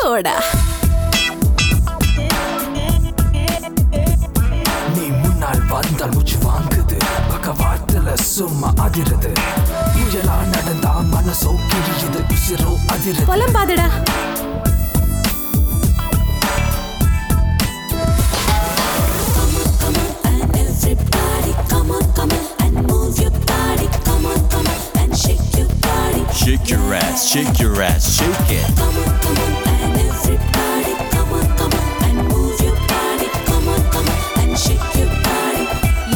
போடா. நீ முன்னால் வந்தால் மூச்சு வாங்குது, பக்கவாட்டுல சும்மா அதிருது, புயலா நடந்தா மனசோ கிழியுது, உசிரோ அதிருது. புலம்பாதடா. Shake your ass, shake your ass, shake it. Come on, and everybody, come on, and move your body. Come on, and shake your body.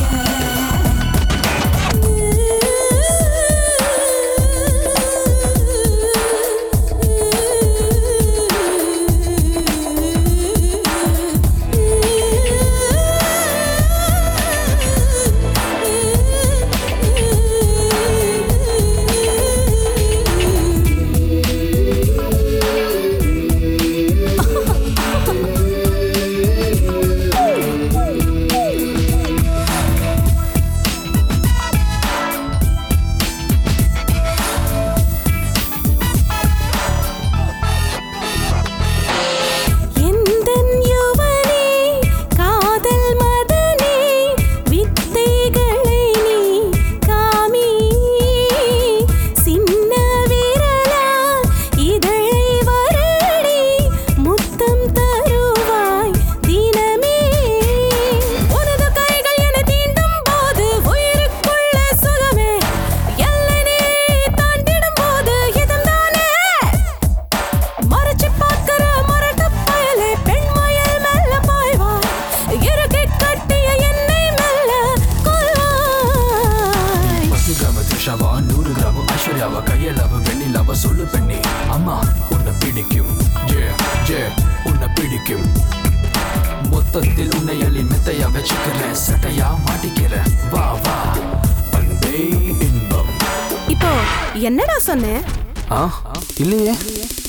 கையளவு வெண்ணிலவ சொல்லு பெண்ணே, அம்மா உன்னை பிடிக்கும், உன்னை பிடிக்கும். மொத்தத்தில் உன்னை அள்ளி மெத்தையா வச்சுக்கிறேன், சட்டையா மாட்டிக்கிறேன், வா வா அன்பே இன்பம். இப்போ என்னடா சொன்ன? இல்லையே.